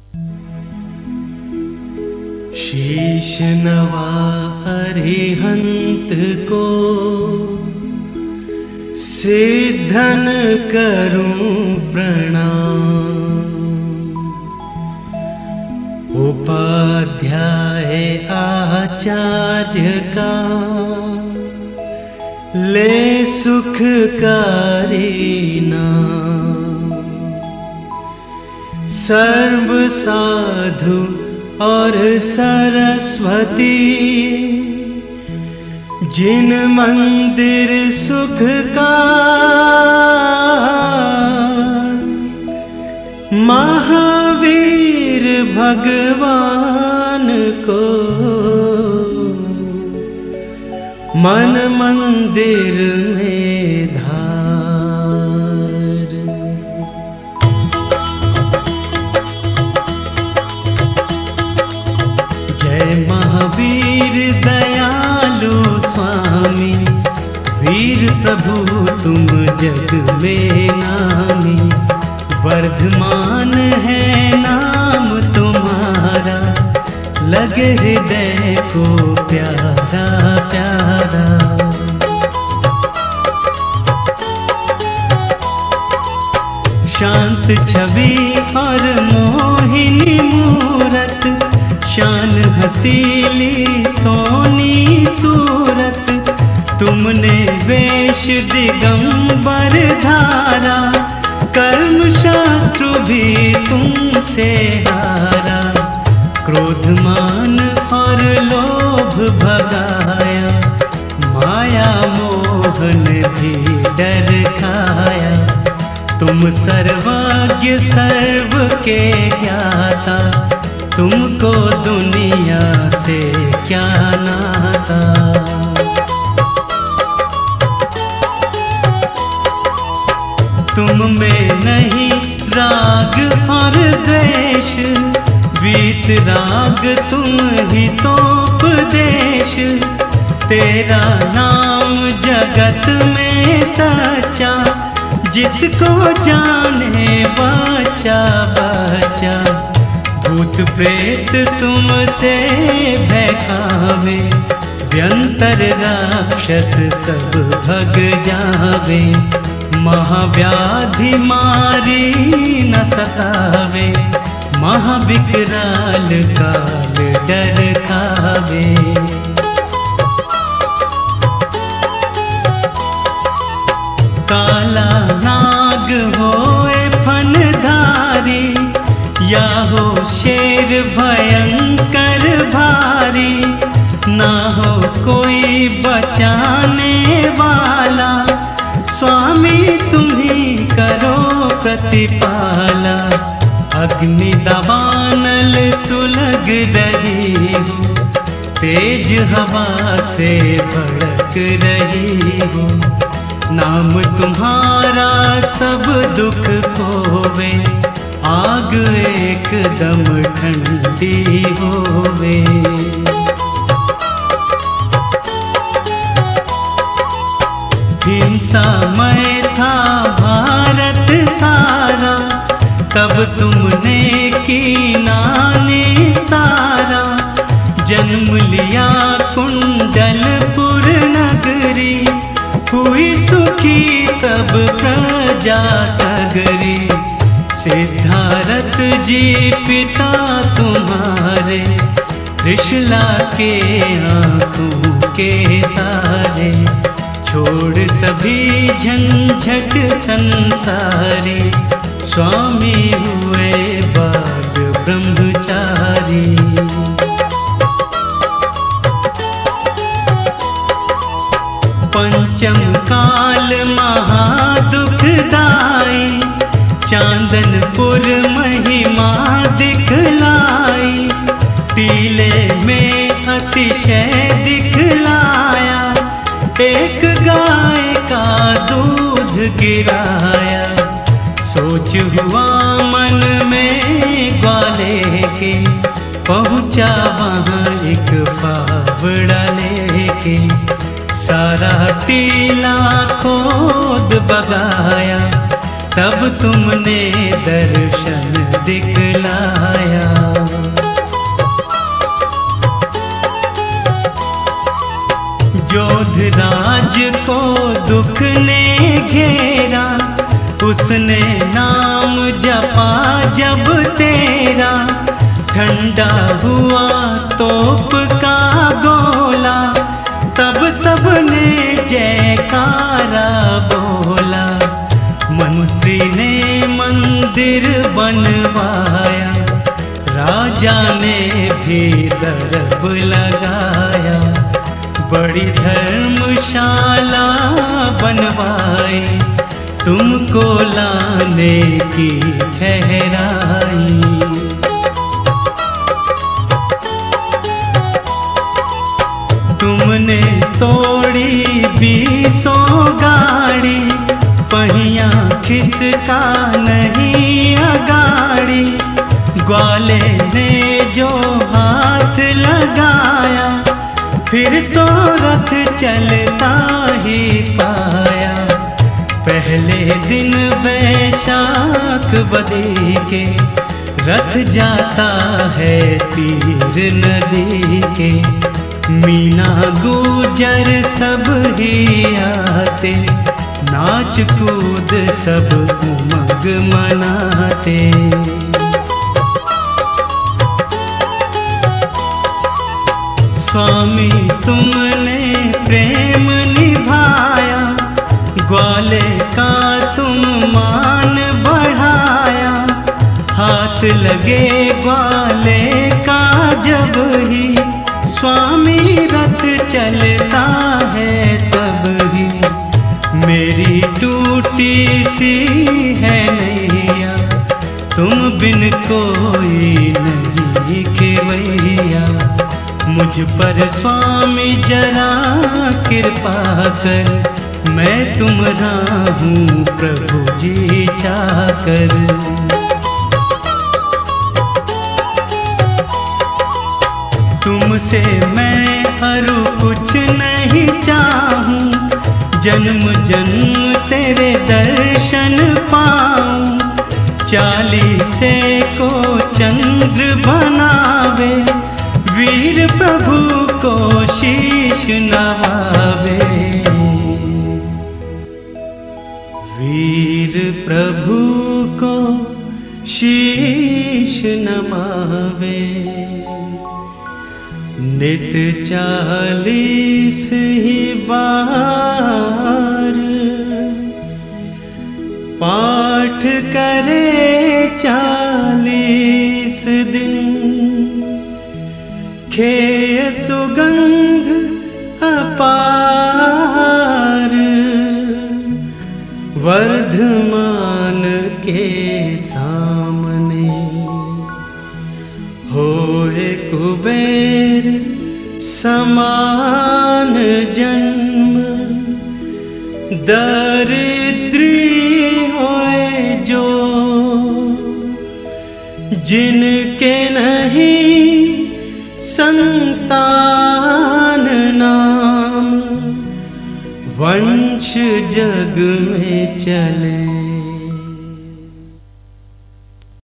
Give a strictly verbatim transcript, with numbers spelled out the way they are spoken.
शीश नवा अरिहंत को सिद्धन करूं प्रणाम। उपाध्याय आचार्य का ले सुखकारी नाम। सर्व साधु और सरस्वती जिन मंदिर सुख का महावीर भगवान को मन मंदिर में धार। जय महावीर दयालु स्वामी, वीर प्रभु तुम जग में नामी। वर्धमान है नाम तुम्हारा, लगे हृदय को प्यारा प्यारा। शांत छवि और मोहिनी मूरत, शान हसीली सोनी सूरत। तुमने वेश दिगंबर धारा, कर्म शत्रु भी तुमसे हारा। क्रोधमान और लोभ भगाया, माया मोहन भी डर खाया। तुम सर्वज्ञ सर्व के ज्ञाता, तुमको दुनिया से क्या नाता। तुम में नहीं राग और द्वेष, वीत राग तुम ही तो उपदेश। तेरा नाम जगत में सच्चा, जिसको जाने बच्चा बच्चा। भूत प्रेत तुमसे भय खावे, व्यंतर राक्षस सब भग जावे। महाव्याधि मारी न सतावे, महाविकराल काल डर खावे। काला नाग होए फनधारी, या हो शेर भयंकर भारी। ना हो कोई बचाने वाला, स्वामी तुम्ही करो प्रतिपाला। अग्नि दवानल सुलग रही हो, तेज हवा से भड़क रही हो। नाम तुम्हारा सब दुख खोवे, आग एकदम ठंडी होवे। हिंसामय था भारत सारा, तब तुमने कीना निस्तारा। जन्म लिया कुंडलपुर नगरी, हुई सुखी तब प्रजा सगरी। सिद्धारथ जी पिता तुम्हारे, त्रिशला के आंखों के तारे। छोड़ सभी झंझट संसारी, स्वामी हुए बाग ब्रह्मचारी। पंचम काल महादुखदाई, चांदनपुर महिमा दिखलाई। टीले में अतिशय दिखलाया, एक गाय का दूध गिराया। सोच हुआ मन में ग्वाले के, पहुँचा वहाँ एक फावड़ा लेके। सारा टीला खोद बगाया, तब तुमने दर्शन दिखलाया। क्रोधराज को दुख ने घेरा, उसने नाम जपा जब तेरा, ठंडा हुआ तोप का गोला, तब सबने जयकारा बोला। मंत्री ने मंदिर बनवाया, राजा ने भी दरब लगाया, बड़ी धर्मशाला बनवाई, तुमको लाने की ठहराई। तुमने तोड़ी बीसों गाड़ी, पहिया किसका नहीं अगाड़ी, ग्वाले ने जो हाथ लगाया, फिर तो रथ चलता ही पाया। पहले दिन वैशाख बदी के, रथ जाता है तीर नदी के, मीना गुजर सब ही आते, नाच कूद सब उमंग मनाते। स्वामी तुमने प्रेम निभाया, ग्वाले का तुम मान बढ़ाया, हाथ लगे ग्वाले का जब ही, स्वामी रथ चलता है तब ही। मेरी टूटी सी है नैया, तुम बिन कोई नहीं खेवैया, मुझ पर स्वामी जरा कृपा कर, मैं तुम्हारा हूँ प्रभु जी चाकर। तुमसे मैं अरु कुछ नहीं चाहूँ, जन्म जन्म तेरे दर्शन पाऊँ, चालीसे को चंद्र बनावे, वीर प्रभु को शीश नवावे। वीर प्रभु को शीश नवावे, नित चालीस ही बार, पाठ करे चालीस दिन, खेय सुगंध अपार, वर्धमान के सामने, होए कुबेर समान जन्म, दरिद्री होए जो, जिनके नहीं संतान नाम, वंश जग में चले